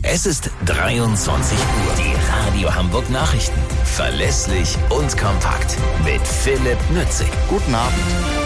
Es ist 23 Uhr. Die Radio Hamburg Nachrichten. Verlässlich und kompakt. Mit Philipp Nützig. Guten Abend.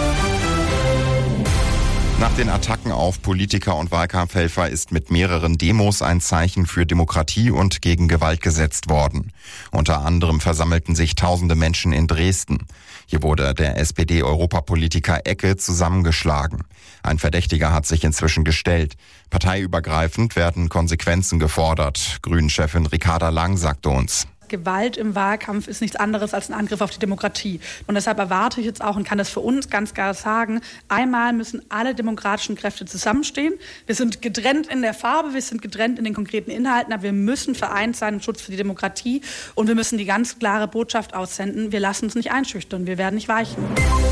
Nach den Attacken auf Politiker und Wahlkampfhelfer ist mit mehreren Demos ein Zeichen für Demokratie und gegen Gewalt gesetzt worden. Unter anderem versammelten sich tausende Menschen in Dresden. Hier wurde der SPD-Europapolitiker Ecke zusammengeschlagen. Ein Verdächtiger hat sich inzwischen gestellt. Parteiübergreifend werden Konsequenzen gefordert. Grünen-Chefin Ricarda Lang sagte uns: Gewalt im Wahlkampf ist nichts anderes als ein Angriff auf die Demokratie. Und deshalb erwarte ich jetzt auch und kann das für uns ganz klar sagen, einmal müssen alle demokratischen Kräfte zusammenstehen. Wir sind getrennt in der Farbe, wir sind getrennt in den konkreten Inhalten, aber wir müssen vereint sein im Schutz für die Demokratie. Und wir müssen die ganz klare Botschaft aussenden: Wir lassen uns nicht einschüchtern, wir werden nicht weichen.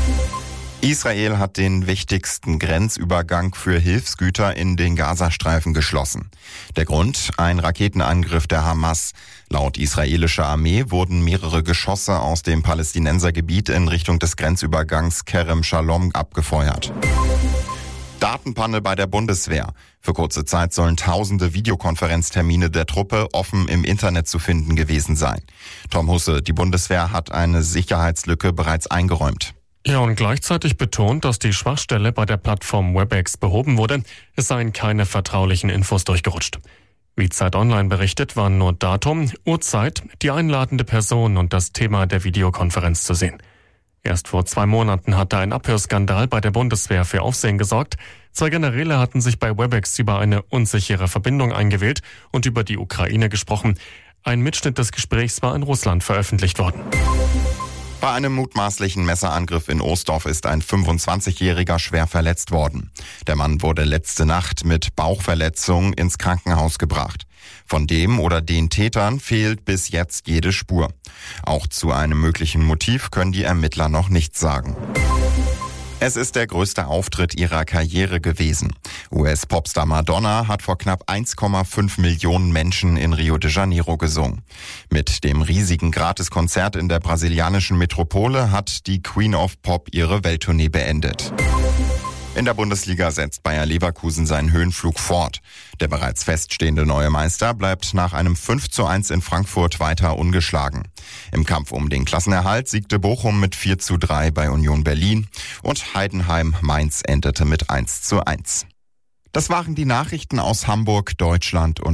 Israel hat den wichtigsten Grenzübergang für Hilfsgüter in den Gazastreifen geschlossen. Der Grund: ein Raketenangriff der Hamas. Laut israelischer Armee wurden mehrere Geschosse aus dem Palästinensergebiet in Richtung des Grenzübergangs Kerem Shalom abgefeuert. Datenpanne bei der Bundeswehr. Für kurze Zeit sollen tausende Videokonferenztermine der Truppe offen im Internet zu finden gewesen sein. Tom Husse, die Bundeswehr hat eine Sicherheitslücke bereits eingeräumt. Ja, und gleichzeitig betont, dass die Schwachstelle bei der Plattform WebEx behoben wurde. Es seien keine vertraulichen Infos durchgerutscht. Wie Zeit Online berichtet, waren nur Datum, Uhrzeit, die einladende Person und das Thema der Videokonferenz zu sehen. Erst vor 2 Monaten hatte ein Abhörskandal bei der Bundeswehr für Aufsehen gesorgt. 2 Generäle hatten sich bei WebEx über eine unsichere Verbindung eingewählt und über die Ukraine gesprochen. Ein Mitschnitt des Gesprächs war in Russland veröffentlicht worden. Bei einem mutmaßlichen Messerangriff in Oostorf ist ein 25-Jähriger schwer verletzt worden. Der Mann wurde letzte Nacht mit Bauchverletzung ins Krankenhaus gebracht. Von dem oder den Tätern fehlt bis jetzt jede Spur. Auch zu einem möglichen Motiv können die Ermittler noch nichts sagen. Es ist der größte Auftritt ihrer Karriere gewesen. US-Popstar Madonna hat vor knapp 1,5 Millionen Menschen in Rio de Janeiro gesungen. Mit dem riesigen Gratiskonzert in der brasilianischen Metropole hat die Queen of Pop ihre Welttournee beendet. In der Bundesliga setzt Bayer Leverkusen seinen Höhenflug fort. Der bereits feststehende neue Meister bleibt nach einem 5:1 in Frankfurt weiter ungeschlagen. Im Kampf um den Klassenerhalt siegte Bochum mit 4:3 bei Union Berlin und Heidenheim-Mainz endete mit 1:1. Das waren die Nachrichten aus Hamburg, Deutschland und